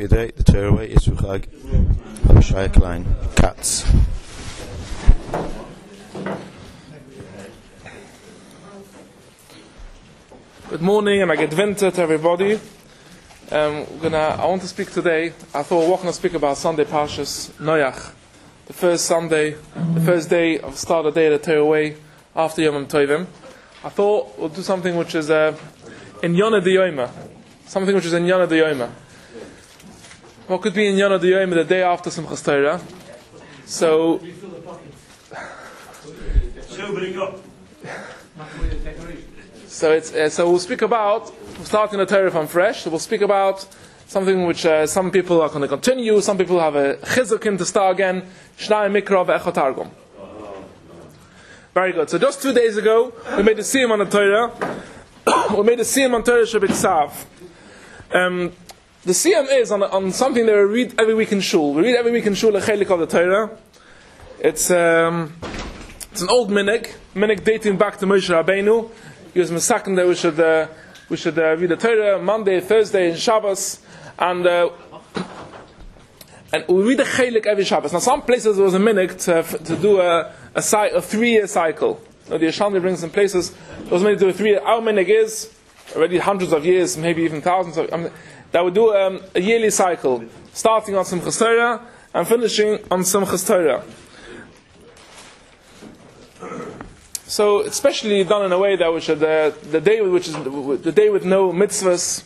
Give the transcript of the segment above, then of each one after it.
Today, the Torah way is Ruchag Abishai Klein, Katz. Good morning and I get winter to everybody. I want to speak today. I thought we're going to speak about Sunday Parshas Noach, the first Sunday, the first day of start of the day of the Torah way after Yom Tovim. I thought we'll do something which is in Yonah D'Yoma, something which is in Yonah D'Yoma. What could be in Yonah D'Yoma the day after Simchas Torah? So we'll speak about, starting the Torah from fresh, so we'll speak about something which some people are going to continue, some people have a chizukim to start again, Shnai Mikra ve'echot Targum. Very good. So just 2 days ago, we made a siyum on the Torah. We made a siyum on Torah Shabbat. The siyum is on something that we read every week in shul. We read every week in shul a chelik of the Torah. It's an old minig dating back to Moshe Rabbeinu. He was masakin that we should read the Torah Monday, Thursday, and Shabbos, and we read the chelik every Shabbos. Now, some places there was a minig to do a 3-year cycle. The Yeshalmi brings in places there was minig to do a 3-year. Our minig is already hundreds of years, maybe even thousands of. That would do a yearly cycle, starting on Simchas Torah and finishing on Simchas Torah. So, especially done in a way that we should the day which is the day with no mitzvahs.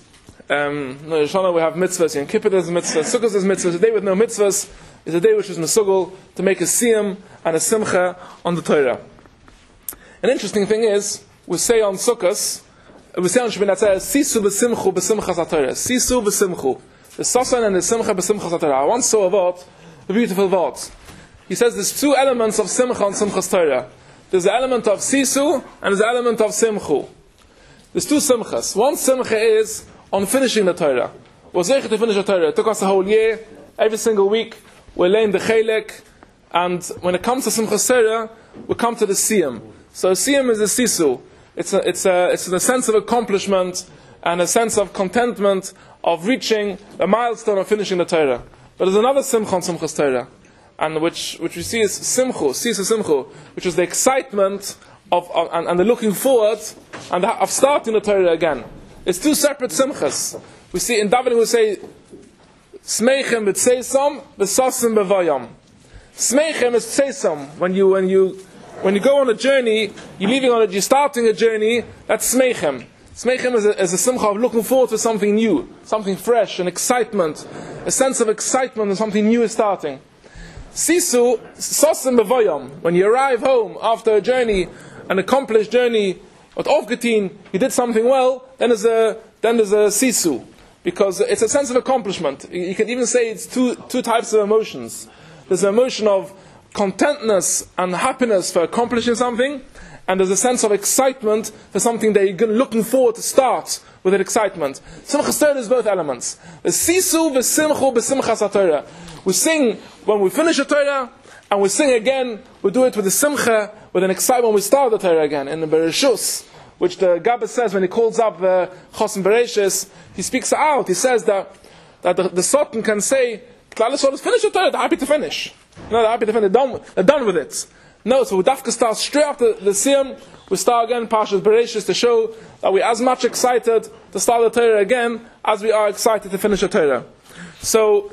No, Shana we have mitzvahs. Yom Kippur is mitzvahs. Sukkot is mitzvahs. The day with no mitzvahs is a day which is mesugel to make a siyum and a simcha on the Torah. An interesting thing is we say on Sukkot, we say on Shemini Atzeret, Sisu v'simchu b'simchas HaTorah. Sisu v'simchu. The sasan and the simcha b'simchas HaTorah. I once saw a word, a beautiful word. He says there's 2 elements of simcha and simchas Torah. There's the element of sisu and there's the element of simchu. There's 2 simchas. One simcha is on finishing the Torah. We're zeichet to finish the Torah. It took us a whole year. Every single week we're laying the chelik, and when it comes to simchas Torah, we come to the siyum. So siyum is the sisu. It's a sense of accomplishment and a sense of contentment of reaching the milestone of finishing the Torah. But there's another simcha on simchas Torah, and which we see is simchu, which is the excitement and the looking forward and of starting the Torah again. It's 2 separate simchas. We see in David we say smeichem b'tseisam, b'sasim b'vayam. Smeichem is tseisam. When you go on a journey, you're starting a journey. That's smeichem. Smeichem is a simcha of looking forward to something new, something fresh, an excitement, a sense of excitement and something new is starting. Sisu, sosim b'vayam. When you arrive home after a journey, an accomplished journey, at Ofgetin, you did something well, then there's a sisu. Because it's a sense of accomplishment. You can even say it's two types of emotions. There's an emotion of contentness and happiness for accomplishing something, and there's a sense of excitement for something that you're looking forward to start with that excitement. Simchas Torah is both elements. The sisu v'simchu b'simchas HaTorah. We sing when we finish the Torah, and we sing again. We do it with a simcha, with an excitement when we start the Torah again. In the Bereshus, which the Gabbai says when he calls up the Chosim Bereshus, he speaks out. He says that the Satan can say, "Klal Yisrael is finished the Torah. They're happy to finish. No, they're happy to finish. They're done with it." No, so we dafka start straight after the siyum. We start again Parshas Bereshus to show that we're as much excited to start the Torah again as we are excited to finish the Torah. So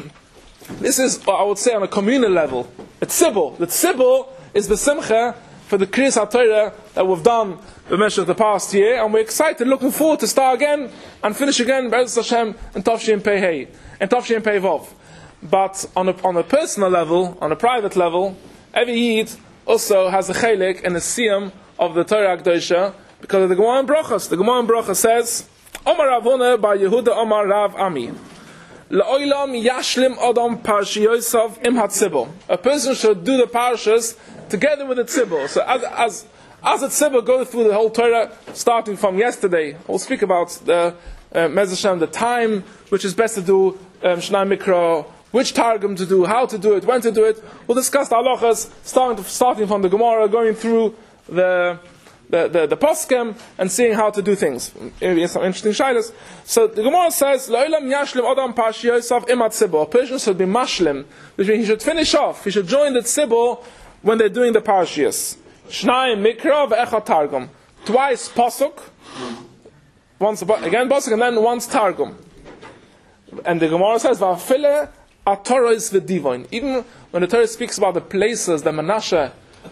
this is, I would say, on a communal level. The tzibur is the simcha for the Kriyas HaTorah that we've done the past year, and we're excited, looking forward to start again and finish again, Be'ez Hashem, and Tavshin Pei Hey, and Tavshin Pei Vav. But on a personal level, on a private level, every Yid also has a chelik and a siyum of the Torah Akdosha because of the Gemara in Brachos. The Gemara in Brachos says, Omar Rav Huna bar Yehuda Omar Rav Ami. La'olam yashlim adam parshiyosav im hatzibur. A person should do the parshas together with the tzibur. So as the tzibur goes through the whole Torah, starting from yesterday, we'll speak about the Mezashem, the time which is best to do Shnai Mikra, which targum to do, how to do it, when to do it. We'll discuss the halachas starting from the Gemara, going through the the poskem and seeing how to do things. Maybe some interesting shilas. So the Gemara says, "La'olam yashlim adam pashi Yosef imat tzibur." A person should be mashlim, which means he should finish off. He should join the tzibur when they're doing the parashiyos. Shnayim mikra ve'echad targum. Twice pasuk, once again pasuk, and then once targum. And the Gemara says, "Va'afile ataros v'divoin." Even when the Torah speaks about the places that Menashe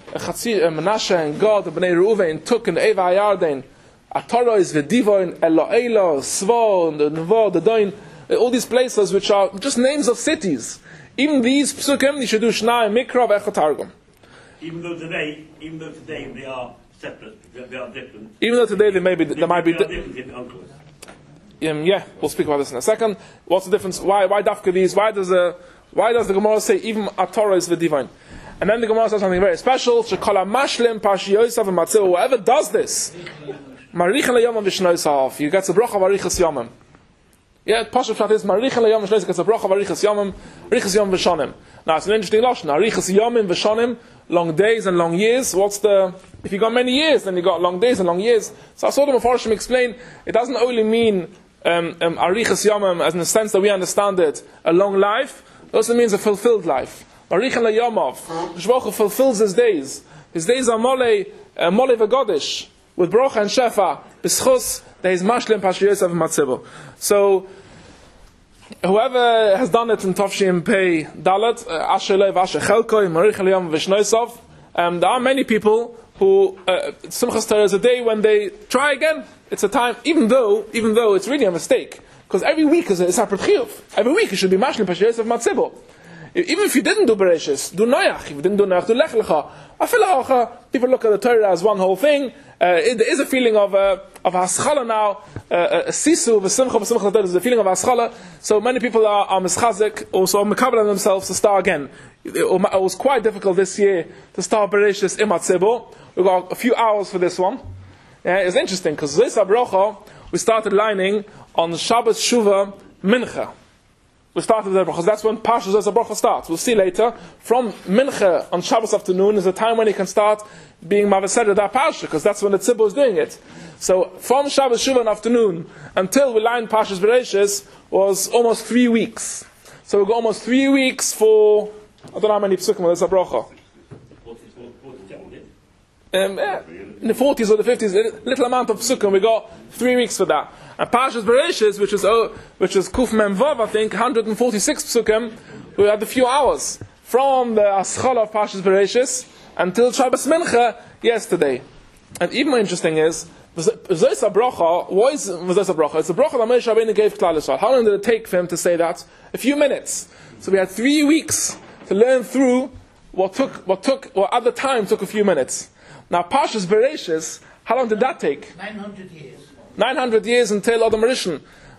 and God, the Bnei Reuven took in the Eva Yarden, Ataros v'divoin, Elo'elo, Svo, the Nevo, the Doin, all these places which are just names of cities. Even these psukim, you should do Shnai, Mikra, v'echad targum. Even though today they are separate, they are different. Even though today there might be different in uncles. Yeah, we'll speak about this in a second. What's the difference? Why dafka these? Why does the Gemara say even Ataros v'divoin? And then the Gemara says something very special. Shekala mashlim pashi Yosef and Matzil. Whoever does this, marichin leyomim v'shnoisav, you get a bracha varichas yomim. Yeah, Pashup Pshat is marichin leyomim v'shnoisav, gets a bracha varichas yomim, richas yomim v'shonim. Now it's an interesting lashon. Richas yomim v'shonim, long days and long years. If you got many years, then you got long days and long years. So I saw the Mefarshim explain, it doesn't only mean arichas yomim as in the sense that we understand it, a long life. It also means a fulfilled life. Marichin leyomov, Shvochu fulfills his days. His days are mole v'godish, with brocha and shefa, b'schus, there is mashlim pashi Yosef matzibur. So, whoever has done it in Tavshim Pei Dalet, Asher Lev, Asher Chelkoi, Marichin leyomov v'shnoisav, there are many people who, Simchas Torah is a day when they try again. It's a time, even though it's really a mistake, because every week is a separate chiyuv. Every week it should be mashlim pashi Yosef matzibur. Even if you didn't do Bereshis, do Noach. If you didn't do Noach, do Lech Lecha. People look at the Torah as one whole thing. There is a feeling of haschala now. A sisu, v'simcha, there is a feeling of haschala. So many people are mischazik, also mekabel themselves to start again. It was quite difficult this year to start Bereshis imat tzibur. We got a few hours for this one. It's interesting because this Abrocha we started lining on Shabbos Shuvah Mincha. We started there because that's when Parshas Zos HaBrocha starts. We'll see later. From Mincha on Shabbos afternoon is the time when you can start being Mavaseder that Parsha, because that's when the Tzibur is doing it. So from Shabbos Shuvah afternoon until we lined Parshas Bereshis was almost 3 weeks. So we got almost 3 weeks for, I don't know how many psukim with Zos HaBrocha. In the 40s or the 50s, a little amount of psukim. We got 3 weeks for that. And Parshas Bereshis, which is Kuf Mem Vav, I think, 146 psukim, we had a few hours from the Aschala of Parshas Bereshis until Shabbos Mincha yesterday. And even more interesting is, Zos HaBrocha, what is Zos HaBrocha? It's a bracha that Moshe Rabbeinu gave Klal Yisrael. How long did it take for him to say that? A few minutes. So we had 3 weeks to learn through what at the time took a few minutes. Now Parshas Bereshis, how long did that take? 900 years. 900 years until Adam Rishon,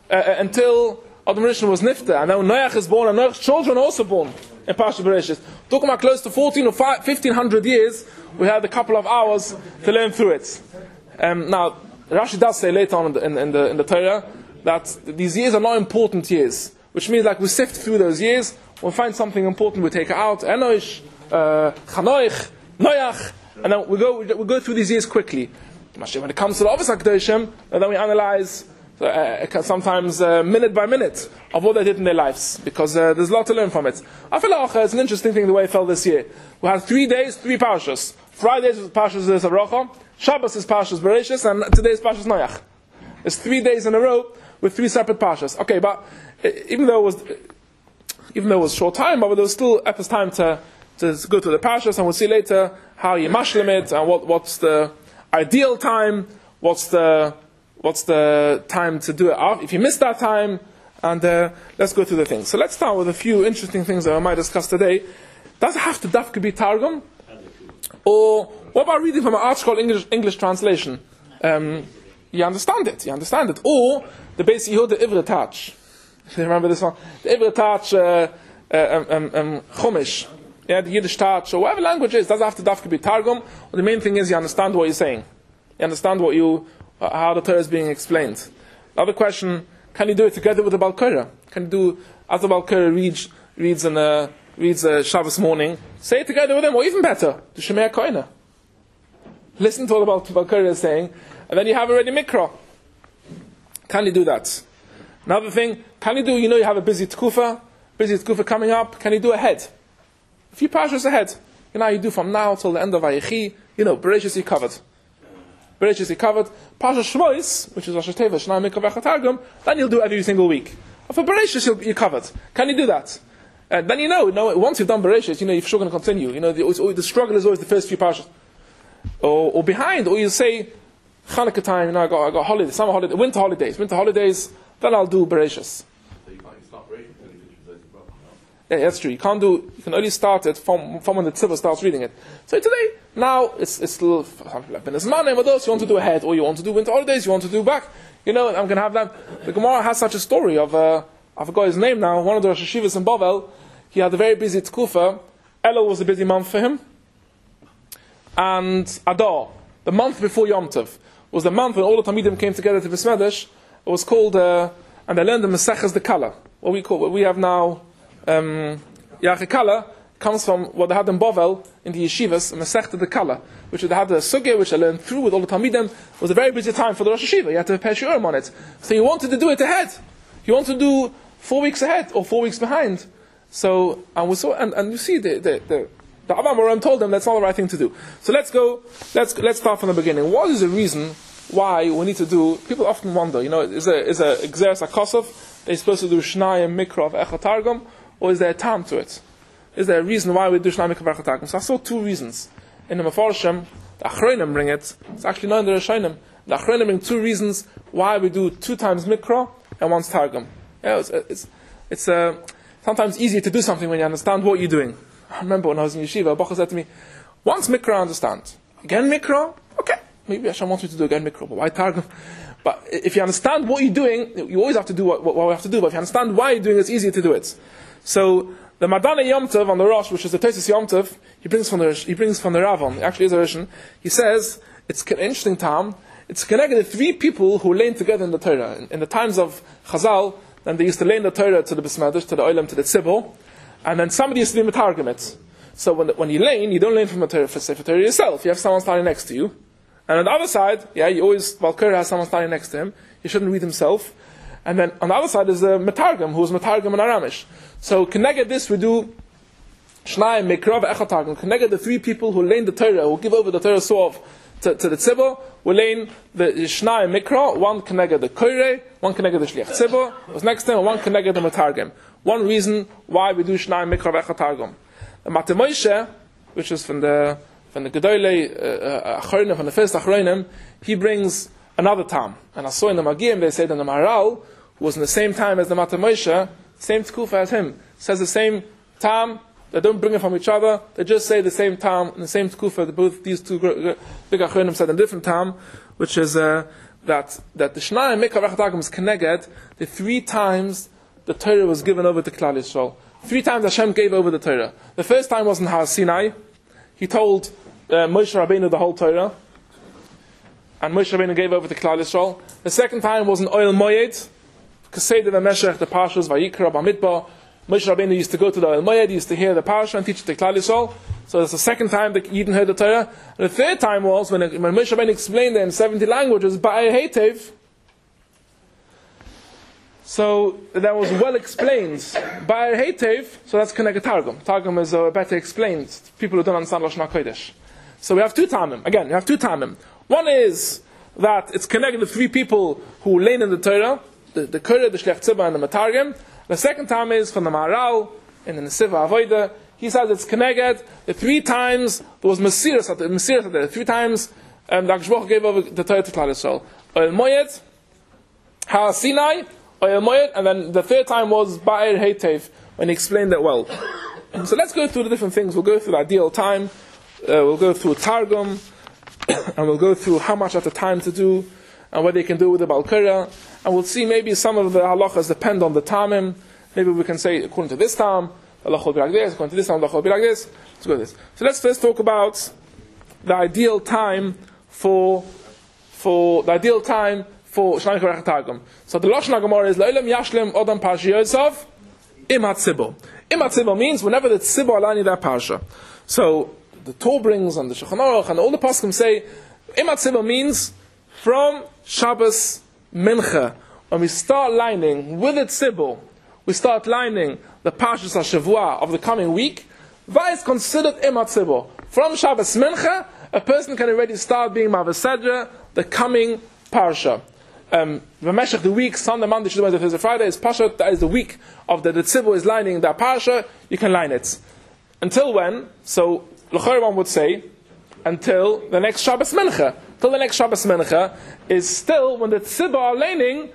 was Nifta, and now Noach is born, and Noach's children are also born in Parshas Bereshis. Talking about close to 14 or 1500 years, we had a couple of hours to learn through it. Now Rashi does say later on in the Torah that these years are not important years, which means like we sift through those years, we'll find something important, we take it out, Enosh, Chanoich, Noach, and then we go through these years quickly. When it comes to the Avos HaKadoshim, then we analyze sometimes minute by minute of what they did in their lives, because there's a lot to learn from it. I feel like it's an interesting thing the way it fell this year. We had 3 days, 3 parashas. Fridays is Parshas Zos HaBrocha, Shabbos is Parshas Bereshis, and today is Parshas Noach. It's 3 days in a row with 3 separate parshas. Okay, but even though it was short time, but there was still epis time to go through the parshas, and we'll see later how you mashlim it and what's the ideal time, what's the time to do it if you miss that time, and let's go through the things. So let's start with a few interesting things that I might discuss today. Does it have to dafka be targum? Or what about reading from an ArtScroll English translation? You understand it. Or the Beis Yehuda Ivre Tach. You remember this one? The Ivre Tach Chumash. Yeah, the Yiddish Tach, or whatever language it is, doesn't have to dafka be targum. The main thing is you understand what you're saying. You understand how the Torah is being explained. The other question, can you do it together with the Baal Korah? Can you do, as the Baal Korah reads Shabbos morning, say it together with him, or even better, the Shemei Koina. listen to what Balkari is saying, and then you have already Mikra. Can you do that? Another thing, can you do, you have a busy tkufa coming up, can you do ahead? A few parshas ahead. You do from now till the end of Vayechi, Bereshis you covered. Parsha Shmois, which is Rosh Hashanah, Shnai Mikra V'Echad Targum, then you'll do every single week. But for Bereshis you're covered. Can you do that? And then once you've done Bereshis, you're sure going to continue. The struggle is always the first few parshas. Or behind, or you say, Chanukah time, I got holidays, summer holidays, winter holidays, then I'll do Bereshis. So you can't start Bereshis until you finish those as well. Yeah, that's true. You can only start it from when the tzibah starts reading it. So today, now, it's still, when it's Monday, but those you want to do ahead, or you want to do winter holidays, you want to do back, I'm going to have that. The Gemara has such a story of, I forgot his name now, one of the Rosh Hashivas in Bavel, he had a very busy tkufa, Elul was a busy month for him, and Adar, the month before Yom Tov, was the month when all the Talmidim came together to Besmedesh. It was called, and they learned the Maseches the Kala, what we have now, Yachikala, comes from what they had in Bavel, in the yeshivas, Masechta the Kala, which they had the sugya, which I learned through with all the Talmidim. It was a very busy time for the Rosh Hashiva. You had to prepare shiurim on it. So you wanted to do it ahead. You want to do 4 weeks ahead or 4 weeks behind. So, and we saw, and you see the Avam Moram told them that's not the right thing to do. So let's start from the beginning. What is the reason why we need to do? People often wonder, is a Gzeres HaKosov, they're supposed to do Shnai and Mikra of Echad Targum, or is there a time to it? Is there a reason why we do Shnai Mikra of Echad Targum? So I saw 2 reasons. In the Mefarshim, the Achronim bring it. It's actually not in the Rishonim. The Achronim bring 2 reasons why we do 2 times Mikra and once Targum. It's sometimes easier to do something when you understand what you're doing. I remember when I was in yeshiva, Bacha said to me, once Mikra I understand. Again Mikra? Okay. Maybe Hashem wants me to do again Mikra, but why Targum? But if you understand what you're doing, you always have to do what we have to do, but if you understand why you're doing it, it's easier to do it. So, the Madana Yom Tov on the Rosh, which is the Tosis Yom Tov, he brings from the Ravam, actually is a Rishon, he says, it's an interesting time, it's connected to 3 people who lay together in the Torah. In the times of Chazal, then they used to lay in the Torah to the Besmedesh, to the Olam, to the Tzibor, and then somebody used to be Metargim it. So when you lay, you don't lay from the Torah for Sefer Torah yourself, you have someone standing next to you. And on the other side, you always, Balkari has someone standing next to him, he shouldn't read himself. And then on the other side is the Metargim, who's Metargim in Aramish. So connected this, we do Shnai, Mikra, V'Echad Targum. Connected the 3 people who lay in the Torah, who give over the Torah Sof to the Tzibor, we lay the Shnai and Mikra, one connected the Koirei, one connected the Shliach Tzibor, was next to him, and one connected the Metargim. One reason why we do Shnai, Mikra, V'Echad Targum. The Mateh Moshe, which is from the Gedolei Achronim, from the first Achronim, he brings another time. And I saw in the Magim, they said in the Maharal, who was in the same time as the Mateh Moshe, same tkufa as him, says the same time. They don't bring it from each other. They just say the same time in the same tkufa. Both these 2 big achronim said in a different time, which is that the Shnai and Mikra V'Echad Targum is connected. The 3 times the Torah was given over to Klal Yisrael. 3 times Hashem gave over the Torah. The first time was in Har Sinai. He told Moshe Rabbeinu the whole Torah, and Moshe Rabbeinu gave over to Klal Yisrael. The second time was in Oil Moed. Keseder v'Meshech, the Parshas, Vayikra, Bamidbar. Moshe Rabbeinu used to go to the Oil Moed, he used to hear the Parsha and teach it to Klal Yisrael. So that's the second time that Yidden heard the Torah. And the third time was when Moshe Rabbeinu explained it in 70 languages, Ba'er Heitev. So that was well explained. Ba'er Heitev, so that's connected Targum. Targum is better explained. People who don't understand Lashon HaKodesh. So we have 2 Tamim. Again, we have 2 Tamim. One is that it's connected to 3 people who lay in the Torah, the Korah, the Shliach Tzibah, and the Metargim. The second time is from the Maharal, in the Nesiva Avodah. He says it's connected. The 3 times there was Mesiras at the 3 times the Akshboch gave over the Torah to Klal Yisrael. Oil Moed, Har Sinai, Oil Moed, and then the 3rd time was Ba'er Heitev, when he explained it well. So let's go through the different things. We'll go through the ideal time, we'll go through Targum, and we'll go through how much at the time to do, and whether you can do it with the Balkara, and we'll see maybe some of the halachas depend on the tamim. Maybe we can say according to this time, the halacha will be like this, according to this time, the halacha will be like this. Let's go with this. So let's first talk about the ideal time for Shnai Mikra V'Echad Targum. So the Lashon HaGemara is La'olam Yashlim Odam Parsha Yosef Im HaTzibor. Im HaTzibor means whenever the Tzibor align that Parsha. So the Torah brings and the Shulchan Aruch and all the Poskim say Imat Tzibur means from Shabbos Mincha. When we start lining with the Tzibur, we start lining the Parshas HaShavua of the coming week, that is considered Imat Tzibur. From Shabbos Mincha, a person can already start being Mavasedra, the coming Parsha. V'meshech the week, Sunday, Monday, Tuesday, Wednesday, Thursday, Friday is Parsha. That is the week of the Tzibur is lining that Parsha. You can line it. Until when? So, l'chor one would say, until the next Shabbos Mincha. Till the next Shabbos Mincha is still when the Tzibur are lining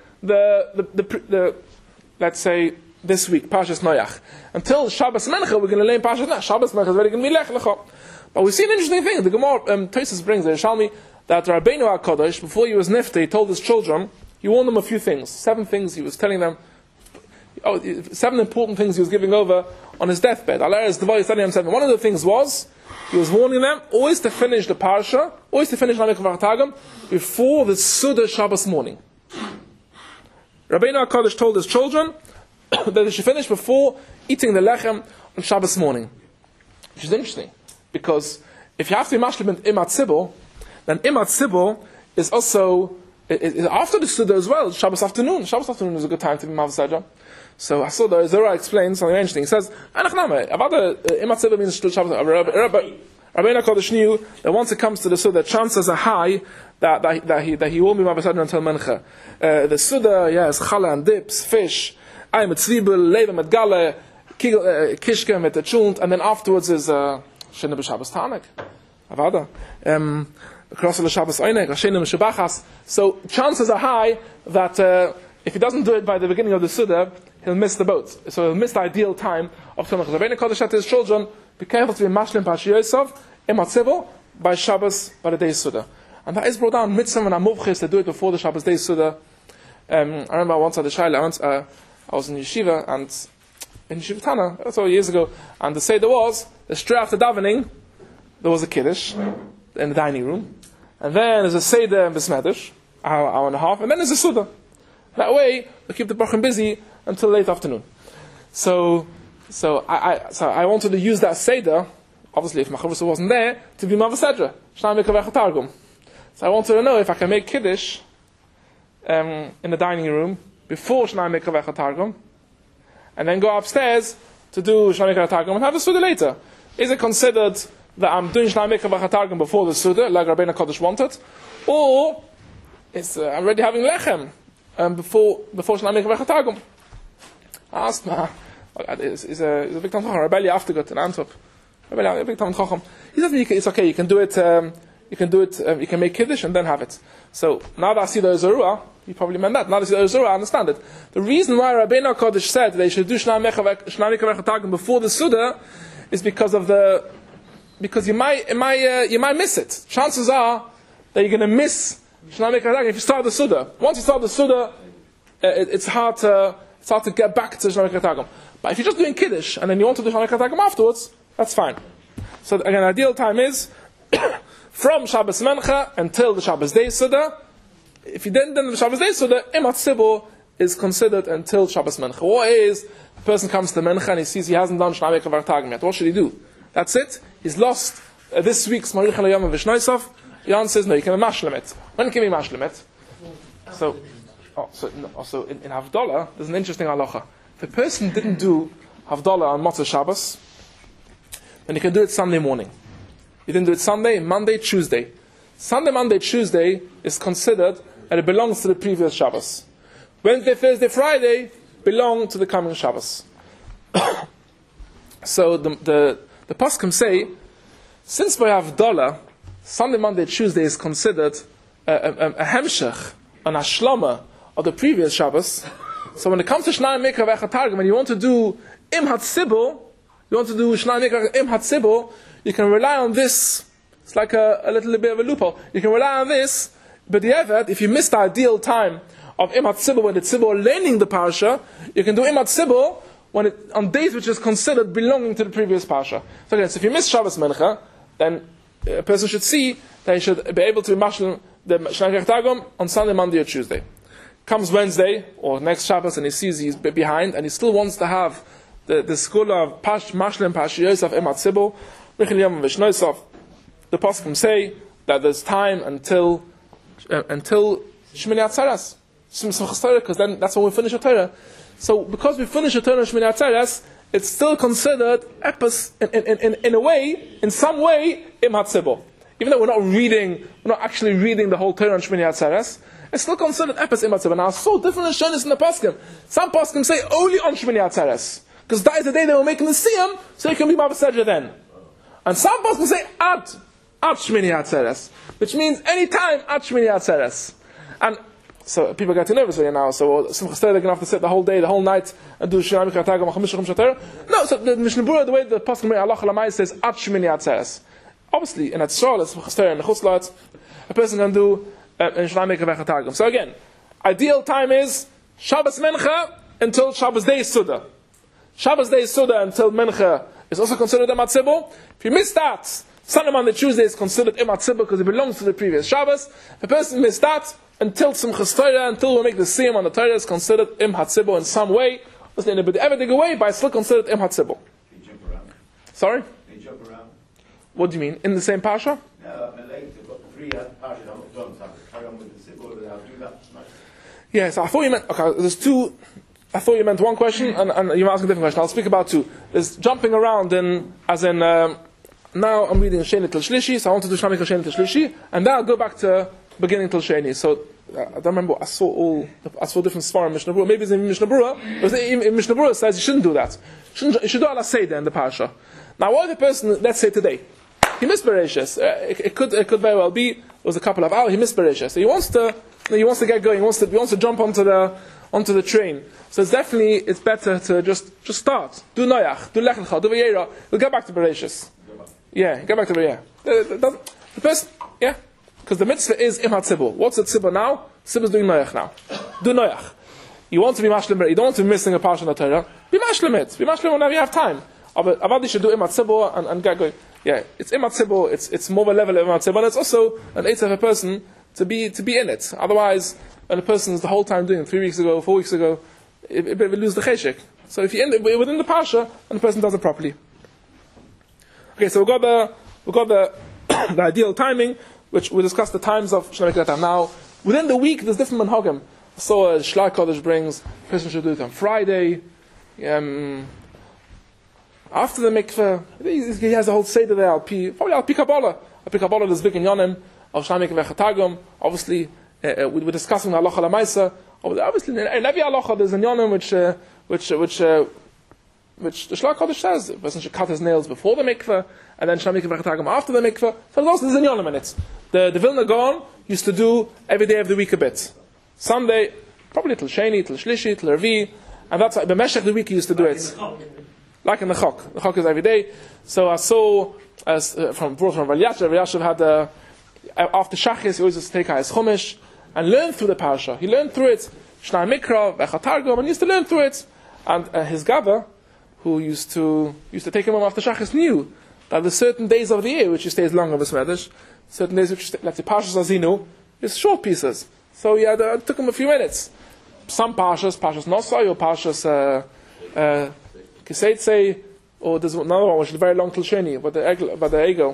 the let's say this week, Parshas Noach. Until Shabbos Mincha, we're going to lane Parshas Noach. Shabbos Mincha is already going to be Lech Lecha. But we see an interesting thing. The Gemara, Tosfos brings, the Yerushalmi, that Rabbeinu HaKadosh, before he was nifta, he told his children, he warned them a few things. 7 things he was telling them. 7 important things he was giving over on his deathbed. One of the things was, he was warning them always to finish the Parsha, always to finish Lamed Kavach before the Suda Shabbos morning. Rabbeinu HaKadosh told his children that they should finish before eating the lechem on Shabbos morning. Which is interesting, because if you have to be mashlim Imat Tzibur, then Imat Tzibur is also is after the Suda as well, Shabbos afternoon. Shabbos afternoon is a good time to be Mavasedra. So I saw the Zohar explains something interesting. He says, Imat Tzibur means Shabbos. Rabbeinu HaKadosh knew that once it comes to the Suda, chances are high that he won't be Mavasedra until Mincha. The Suda, yes, challah and dips, fish, ayim et tzvibel, leivim et gale, kishke mit et chunt, and then afterwards is Shena b'Shabbos Tanek. Avada. Cross the Shabbos Einek, Hashem Shabachas. So chances are high that if he doesn't do it by the beginning of the Suda, he'll miss the boat. So he'll miss the ideal time of Tzimach. Rabbeinu HaKadosh said to his children, be careful to be mashlim Parshas Yosef, Imat Tzibur, by Shabbos, by the day Suda. And that is brought down mitzvah and amuvchis to do it before the Shabbos day Suda. I remember once at the Shaila, I was in Yeshiva, and in Yeshiva Tana, that's all years ago, and the Seder was, the straight after davening, there was a Kiddush in the dining room, and then there's a Seder in Besmedish, hour and a half, and then there's a Suda. That way, we keep the Brachim busy until late afternoon. So I wanted to use that Seder, obviously if Machavus wasn't there, to be Mavasedra, Shnai Mikavech Targum. So I wanted to know if I can make Kiddush in the dining room before Shnai Mikavech Targum, and then go upstairs to do Shnai Mikavech Targum and have the Suda later. Is it considered that I'm doing Shnai Mikavech Targum before the Suda, like Rabbeinu HaKadosh wanted, or it's I'm already having Lechem before Shnai Mikavech Targum? I asked is a big Talmid Chacham, Rebelli Aftergut in Antwerp. Rebelli, a big Talmid Chacham. He said it's okay, you can do it. You can make Kiddush and then have it. So, now that I see the Zorua, he probably meant that. Now that I see the Zorua, I understand it. The reason why Rabbeinu HaKadosh said they should do Shnai Mikavech Targum before the Suda is because you might miss it. Chances are that you're going to miss Shnai Mikavech Targum if you start the Suda. Once you start the Suda, it's hard to get back to Shnai Mikavech Targum. But if you're just doing Kiddush and then you want to do Shnai Mikavech Targum afterwards, that's fine. So again, the ideal time is from Shabbos Mincha until the Shabbos Day Suda. If you didn't do the Shabbos Day Suda, Imat Tzibur is considered until Shabbos Mincha. What is, the person comes to Mincha and he sees he hasn't done Shnai Mikavech Targum yet. What should he do? That's it. He's lost this week's Marich Elayom Vishnoisov. Jan says, no, you can be mashlim it. When can you be mashlim it? So in Havdalah, there's an interesting halacha. If a person didn't do Havdalah on Motzei Shabbos, then he can do it Sunday morning. You didn't do it Sunday, Monday, Tuesday. Sunday, Monday, Tuesday is considered and it belongs to the previous Shabbos. Wednesday, Thursday, Friday belong to the coming Shabbos. So the Poskim say, since we have Havdalah, Sunday, Monday, Tuesday is considered a hemshech, an ashlama of the previous Shabbos. So when it comes to Shnai Mikavech Targum, when you want to do Imat Tzibur, you want to do Shnai Mikavech Imat Tzibur, you can rely on this. It's like a little bit of a loophole. You can rely on this, but the other, if you miss the ideal time of Imat Tzibur when the Tzibur are learning the Parsha, you can do Imat Tzibur on days which is considered belonging to the previous Parsha. So again, if you miss Shabbos Mincha, then a person should see that he should be able to be mashlim the Shnai Mikavech Targum on Sunday, Monday, or Tuesday. Comes Wednesday or next Shabbos and he sees he's behind and he still wants to have the school of Mashlim Parshas Yosef Imat Tzibur. The Poskim say that there's time until Shmini Atzeres, Simchas Torah, because then that's when we finish the Torah. So because we finish the Torah Shmini Atzeres, it's still considered epis in a way, in some way, im hatzibur. Even though we're not actually reading the whole Torah on Shmini Atzeres, it's still considered epis im hatzibur. Now, it's so different in the Poskim. Some Poskim say only on Shmini Atzeres, because that is the day they were making the siyum, so it can be Mavasedra then. And some Poskim say ad Shmini Atzeres, which means any time ad Shmini Atzeres. And so people get too nervous right now. So Simchas Torah, they're going to have to sit the whole day, the whole night, and do Shemini Atzeres, Chamisha Torah. No, so the Mishnah Berurah, the way the Pasuk Allah Chalamai says ad Shmini Atzeres. Obviously, in Atzral, it's Simchas Torah, and the Chutzlat, a person can do Shemini Atzeres. So again, ideal time is Shabbos Mincha until Shabbos Day Suda. Shabbos Day Suda until Mincha is also considered a Matzibur. If you miss that, Sunday, Monday, Tuesday is considered im hatzibur because it belongs to the previous Shabbos. If a person missed that until Simchas Torah, until we make the siyum on the Torah, is considered im hatzibur in some way. In a bit everything away, but it's still considered im hatzibur. They jump around. Sorry? They jump around. What do you mean? In the same parsha? No, my legs have got 3 parshas I'm done, so I can carry on with the sibur without doing that. Yes, I thought you meant, okay, there's two, I thought you meant one question, and you're asking a different question. I'll speak about two. There's jumping around now I'm reading Sheni till Shlishi, so I want to do Shlamik Sheni till Shlishi, and then I'll go back to beginning till Sheni. So I don't remember. I saw different svarim in Mishnah Berurah. Maybe it's in Mishnah Berurah, but in Mishnah Berurah says you shouldn't do that. You should do ala seder in the parsha. Now, what if the person, let's say today, he missed Bereshis? It could very well be it was a couple of hours. He missed Bereshis, so he wants to get going. He wants to jump onto the train. So it's better to just start. Do Noach, do Lech Lecha, do Vayera. We'll get back to Bereshis. Yeah, get back to the person, yeah, because the mitzvah is im hatzibur. What's the tzibur now? Tzibur is doing noach now. Do noach. You want to be mashlim, you don't want to be missing a parsha in the Torah. Be mashlim it. Be mashlim whenever you have time. Avadi should do im hatzibur and get going. Yeah, it's im hatzibur. It's more of a level of im hatzibur, and it's also an eitzah of a person to be in it. Otherwise, when a person is the whole time doing it, 3 weeks ago, 4 weeks ago, it will lose the cheshek. So if you end it within the parsha, and the person does it properly. Okay, so we got the the ideal timing, which we discussed the times of Shemini Atzeres. Now, within the week, there's different manhagim. So Shlach Kodesh brings, person should do it on Friday. After the mikveh, he has a whole seder there. Probably Al Pi Kabbalah. Al Pi Kabbalah, there's big inyanim of Shemini Atzeres. Obviously, we're discussing halacha lemaisa. Obviously, in every halacha, there's inyanim which the Shlach Kodesh says, the person should cut his nails before the mikveh, and then Shemini Atzeres after the mikveh. So there's an inyanim in it. The Vilna Gaon used to do every day of the week a bit. Sunday, probably till Sheni, till Shlishi, till Revi, and that's the Meshach the week he used to do it. Like in the Chok. The Chok is every day. So I saw, from Rav Yashiv had, after Shachis, he always used to take out his Chumash, and learn through the Parsha. He learned through it, Shnai Mikra, V'Echat Targum, and he used to learn through it. And his Gabba, who used to take him home after Shachis, knew that there's certain days of the year which he stays longer with Smedish, certain days which, let's say, Parshas Azinu, is short pieces. So it took him a few minutes. Some Parshas Nosai, or Parshas Kiseitse, or there's another one which is very long till Sheni, but the Ego.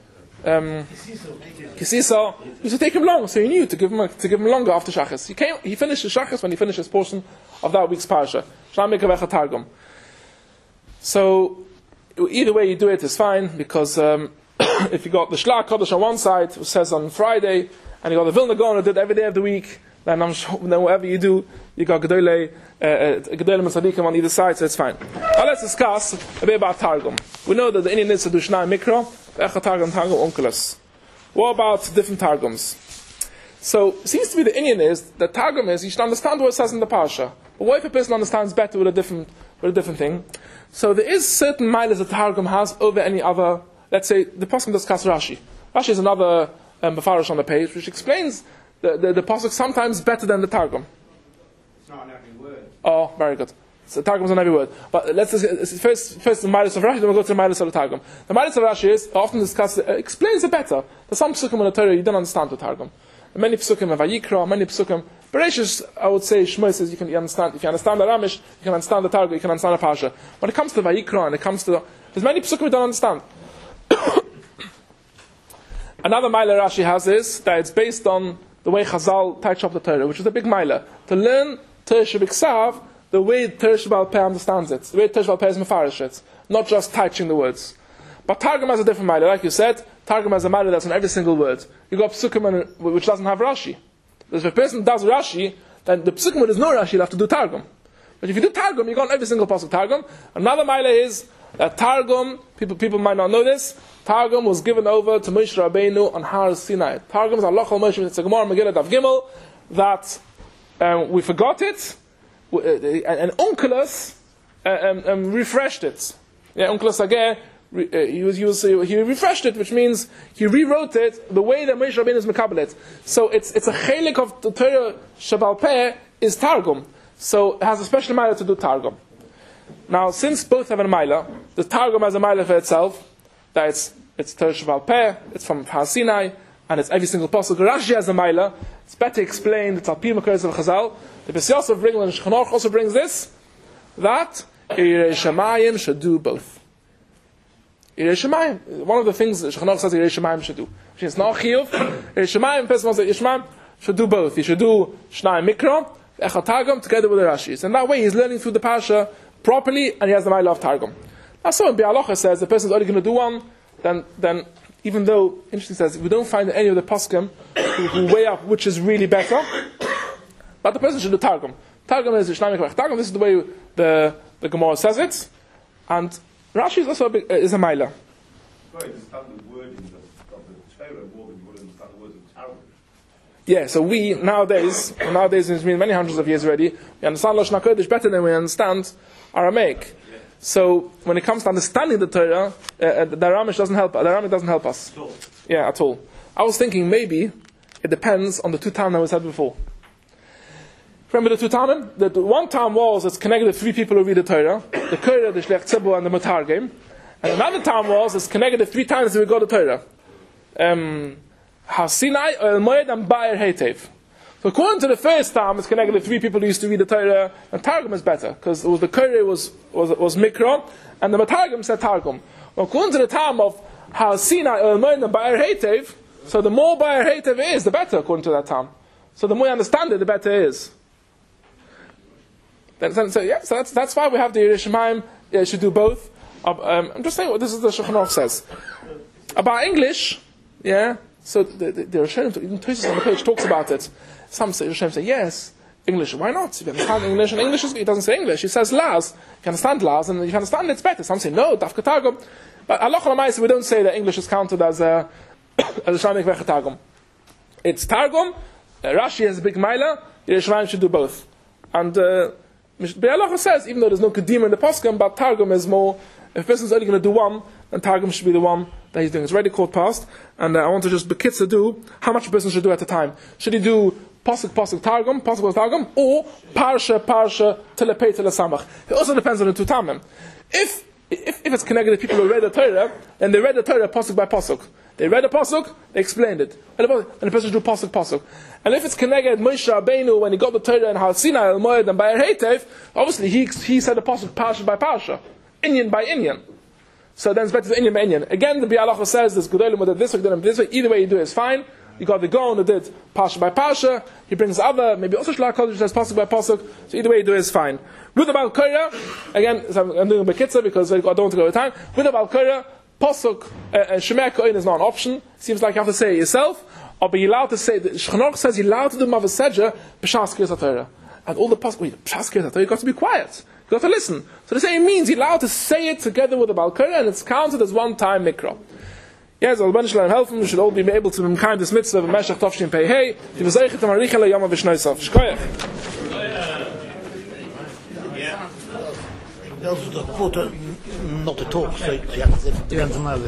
Kisisa used to take him long, so he knew to give him longer after Shachis. He finished his Shachis when he finished his portion of that week's Parsha. Shlamik V'Echat Targum. So either way you do it is fine, because if you got the Shlach Kodesh on one side, who says on Friday, and you got the Vilna Gaon who did every day of the week, then whatever you do, you got Gedolei Tzadikim on either side, so it's fine. Now let's discuss a bit about Targum. We know that the Indian needs to do Shnai Mikra, Echat Targum, Targum Onkelos. What about different Targums? So it seems to be the Indian is that Targum is you should understand what it says in the Parsha. But what if a person understands better with a different thing? So there is certain miles that Targum has over any other. Let's say the Pasuk discuss Rashi. Rashi is another Befarish on the page, which explains the Pasuk sometimes better than the Targum. It's not on every word. Oh, very good. So Targum is on every word. But let's first the miles of Rashi, then we'll go to the miles of the Targum. The miles of Rashi is often discussed, explains it better. There's some Psukim in the Torah you don't understand the Targum. Many Psukim in Vayikra, many Psukim. Bereshis, I would say, Shmuel says you can understand. If you understand the Ramish, you can understand the Targum, you can understand the Parsha. When it comes to Vayikra, and it comes to there's many Psukim you don't understand. Another Maila Rashi has is that it's based on the way Chazal touch up the Torah, which is a big Maila. To learn Torah Shebiksav, the way Torah Shebal Peh understands it, the way Torah Shebal Peh is mefarish it, not just touching the words. But Targum has a different Maila. Like you said, Targum has a Maila that's on every single word. You got Psukim which doesn't have Rashi. If a person does Rashi, then the Psukim where there's no Rashi, you'll have to do Targum. But if you do Targum, you got on every single pasuk Targum. Another Maila is that Targum, people might not know this, Targum was given over to Moshe Rabbeinu on Har Sinai. Targum is Allah Moshe, it's a Gemara Megillah Daf Gimel, that we forgot it, and Onkelos refreshed it. Yeah, Onkelos Ageh, he refreshed it, which means he rewrote it the way that Moshe Rabbeinu is Mekabel it. So it's a chelik of the Torah Shebal Peh is Targum. So it has a special Maila to do Targum. Now, since both have a Maila, the Targum has a Maila for itself, that it's Torah Shebal Peh, it's from Har Sinai, and it's every single pasuk. Rashi has a Maila. It's better explained. It's Al-Pi Makaris of Chazal. The Bes Yosef brings, and Shulchan Aruch also brings this, that Yirei Shamayim should do both. Yirei Shamayim. One of the things that Shulchan Aruch says Yirei Shamayim should do. It's not Chiyuv. Yirei Shamayim, person says Yirei Shamayim should do both. He should do Shnai Mikra, Echad Targum, together with the Rashis. And that way he's learning through the Parsha properly, and he has the Maila of Targum. Now, so in Bi'alocha says the person's only going to do one, then even though, interesting says, we don't find any of the poskim who weigh up which is really better, but the person should do Targum. Targum is Shnai Mikra. Targum, this is the way the Gemara says it, and Rashi is also is a Maila. Well, you understand the wording of the Torah more than you would understand the words of Targum. Yeah, so we, nowadays, it's been many hundreds of years already, we understand Lashon HaKodesh better than we understand Aramaic. So, when it comes to understanding the Torah, the Aramic doesn't help us. Yeah, at all. I was thinking maybe it depends on the two Tamim that we said before. Remember the two Tamim? The one Tam was it's connected to three people who read the Torah, the Korah, the Shlech Tzibur, and the Matargim. And another Tam was it's connected to three times that we got the Torah. Har Sinai, El Moed, and Bayer Heitev. So according to the first Tam, it's connected to three people who used to read the Torah, and Targum is better, because the Korah was Mikra, and the Matargim said Targum. Well, according to the Tam of Har Sinai, El Moed, and Bayer Heitev, so the more Bayer Heitev is, the better, according to that Tam. So the more you understand it, the better it is. So that's why we have the Yirei Shamayim should do both. I'm just saying what this is the Shulchan Aruch says. About English, yeah, so the Rishonim, even Tosfos on the page talks about it. Some Rishonim say, yes, English, why not? If you understand English, and English he doesn't say English, he says Laz. If you understand Laz, and if you understand it, it's better. Some say, no, Dafka Targum. But Allah Chalamayis, we don't say that English is counted as a Shnai Mikra Targum. It's Targum, Rashi has a big Maila, Yirei Shamayim should do both. And Be'alacha says, even though there's no Kedima in the Poskim, but Targum is more, if a person's only going to do one, then Targum should be the one that he's doing. It's already called past, and I want to just bekitza do how much a person should do at a time. Should he do Pasuk Targum, or Parsha, Telepei, Telesamach? It also depends on the two Tamim. If it's connected to people who read the Torah, then they read the Torah Pasuk by Pasuk. They read the Pasuk, they explained it. And the person should do Pasuk. And if it's connected Moshe Rabbeinu when he got the Torah in Har Sinai, El Moed, and Bayer Heitev, obviously he said the Pasuk Parsha by Parsha, Inyan by Inyan. So then it's better to Inyan by Inyan. Again, the Bi'alacha says this Gedolim who did this, Gedolim this way. Either way you do it is fine. You got the Gaon who did Parsha by Parsha. He brings other, maybe also Shlach Kodesh says Pasuk by Pasuk. So either way you do it is fine. With the Baal Korah, again, I'm doing a Bekitza because I don't want to go over time. With the Baal Korah, Pasuk, Shemer Kohen is not an option. Seems like you have to say it yourself. Or be allowed to say, the Shulchan Aruch says you're allowed to do Mavas Sedja, B'Shas Kriyas HaTorah. And all the Pasuk, B'Shas Kriyas HaTorah, you've got to be quiet. You've got to listen. So the same means you're allowed to say it together with the Baal Korah, and it's counted as one time Mikra. Yes, Al-Ban Shalom help we should all be able to kind this mitzvah of Meshach Tovshin Pei Hey, to V'Zeichet HaMaricha LeYom HaVishnoisav. Shkoyach. Dat is de quote, not to talk, so you have to